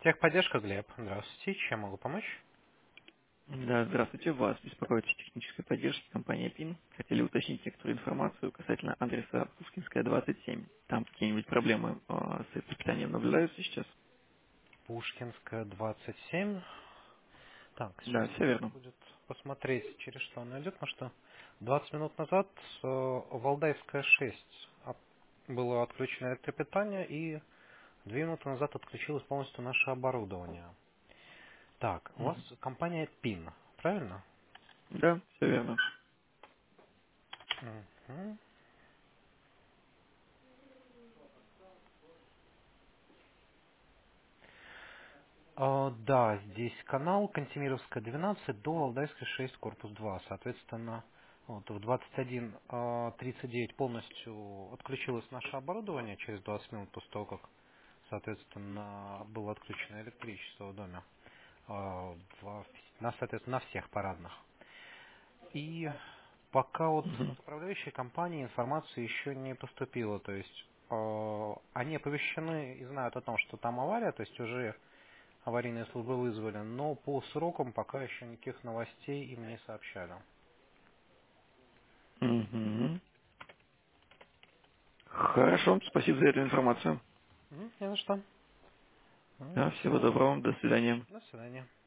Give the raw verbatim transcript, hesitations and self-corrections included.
Техподдержка, Глеб. Здравствуйте. Чем могу помочь? Да, здравствуйте. Вас беспокоит технической поддержки компания пин. Хотели уточнить некоторую информацию касательно адреса Пушкинская, двадцать семь. Там какие-нибудь проблемы а, с питанием наблюдаются сейчас? Пушкинская, двадцать семь. Так, сейчас Да, все надо верно. будет посмотреть, через что она идет, потому что двадцать минут назад э, Валдайская шесть от- было отключено электропитание, и две минуты назад отключилось полностью наше оборудование. Так, у вас Мгм. компания пин, правильно? Да, все верно. Мгм. А, да, здесь канал Кантемировская двенадцать до Валдайской шесть, корпус два. Соответственно, вот в двадцать один тридцать девять полностью отключилось наше оборудование через двадцать минут после того, как, соответственно, было отключено электричество в доме. а, во вс- на, соответственно, на всех парадных. И пока от Мгм. управляющей компании информации еще не поступило. То есть э, они оповещены и знают о том, что там авария, то есть уже аварийные службы вызвали, но по срокам пока еще никаких новостей им не сообщали. Мгм. Хорошо, спасибо за эту информацию. М, Не за что. М, Да, всего Всего. доброго, до свидания. До свидания.